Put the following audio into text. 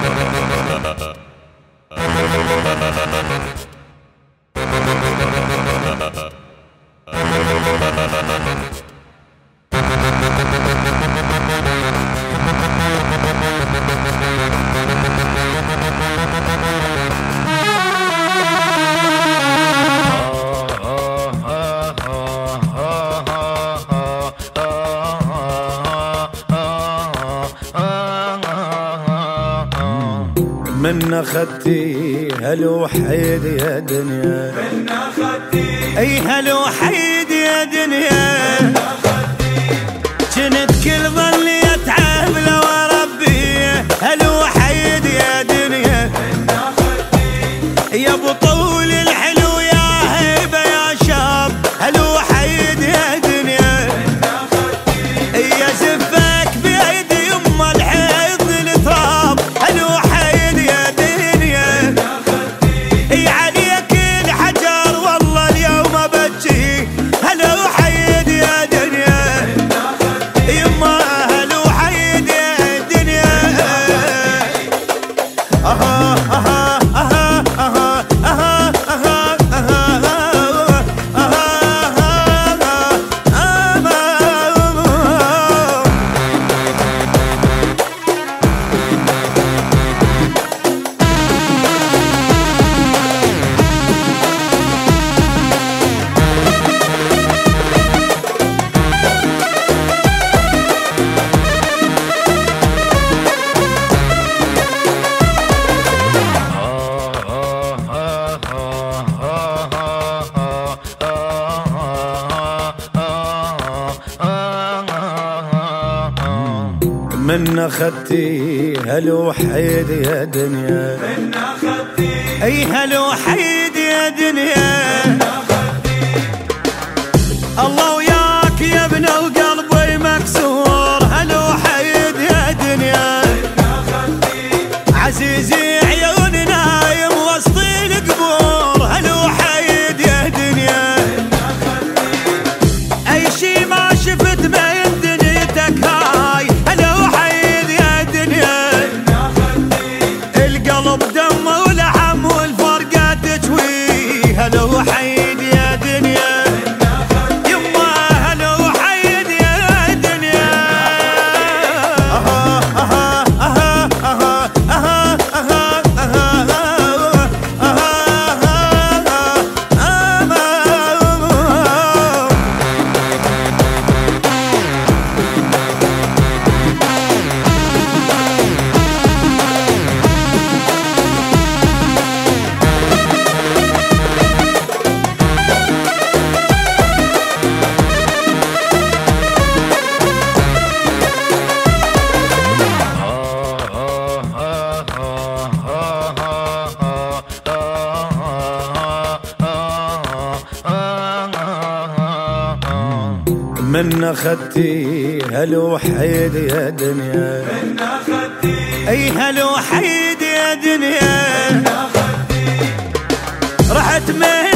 من اخذتي هالوحيد يا دنيا، من اخذتي اي هالوحيد يا دنيا، كنت كل ظني اتعب لو اربي هالوحيد يا دنيا، من اخذتي يا ابو طول الحلو يا هيبه يا شاب هالوحيد يا دنيا، من اخذتي يا زفك بايدي يم الحيض التراب هالوحيد يا دنيا، اي عليك الحجر والله اليوم ابجي هالوحيد يا دنيا، يما هالوحيد يا دنيا. اها اها اها اها اها اها من اخذتي هالوحيد يا دنيا، من اخذتي اي هالوحيد يا دنيا، الله وياك يا ابن وقلبي مكسور هالوحيد يا دنيا، عزيزي عيوني نايم وسط القبور هالوحيد يا دنيا، اي شي ما شفت بين دنيتك هاي هالوحيد يا دنيا، القلب دم ولحم والفرقة تجوي هالوحيد يا دنيا، يما هالوحيد يا دنيا. اها اها اها اها اها اها من اخذتي هالوحيد يا دنيا، من اخذتي اي هالوحيد يا دنيا، رحت